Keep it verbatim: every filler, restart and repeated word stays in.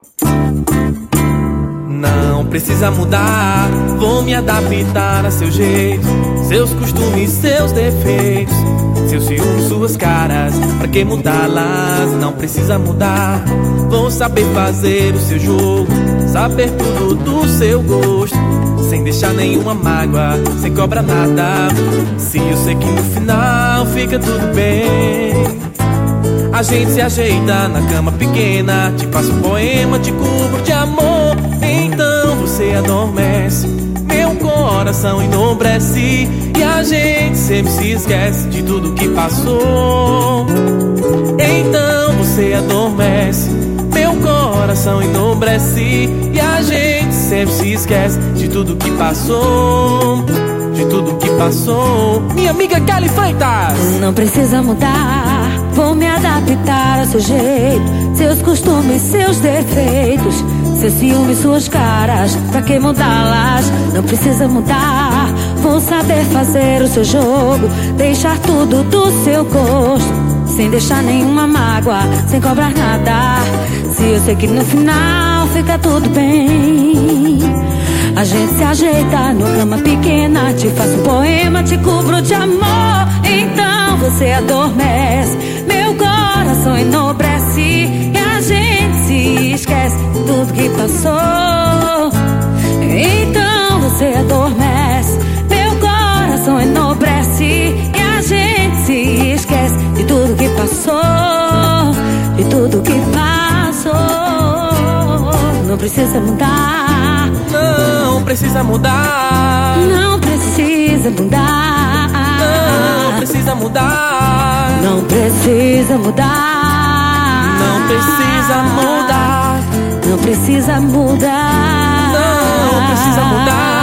Não precisa mudar, vou me adaptar a seu jeito, seus costumes, seus defeitos, seus ciúmes, suas caras, pra que mudá-las? Não precisa mudar, vou saber fazer o seu jogo, saber tudo do seu gosto, sem deixar nenhuma mágoa, sem cobrar nada. Se eu sei que no final fica tudo bem, a gente se ajeita na cama pequena, te faço um poema, te cubro de amor. Então você adormece, meu coração enobrece, e a gente sempre se esquece de tudo que passou. Então você adormece, meu coração enobrece, e a gente sempre se esquece de tudo que passou, de tudo que passou. Minha amiga Kelly Freitas. Não precisa mudar, vou me adaptar ao seu jeito, seus costumes, seus defeitos, seus ciúmes, suas caras, pra que mudá-las? Não precisa mudar, vou saber fazer o seu jogo, deixar tudo do seu gosto, sem deixar nenhuma mágoa, sem cobrar nada. Se eu sei que no final fica tudo bem, a gente se ajeita numa cama pequena, te faço um poema, te cubro de amor. Então você adormece, meu coração enobrece, e a gente se esquece de tudo que passou. Então você adormece, meu coração enobrece, e a gente se esquece de tudo que passou, de tudo que passou. Não precisa mudar, não precisa mudar, não precisa mudar, não precisa mudar, não precisa mudar, não precisa mudar, não precisa mudar, não precisa mudar.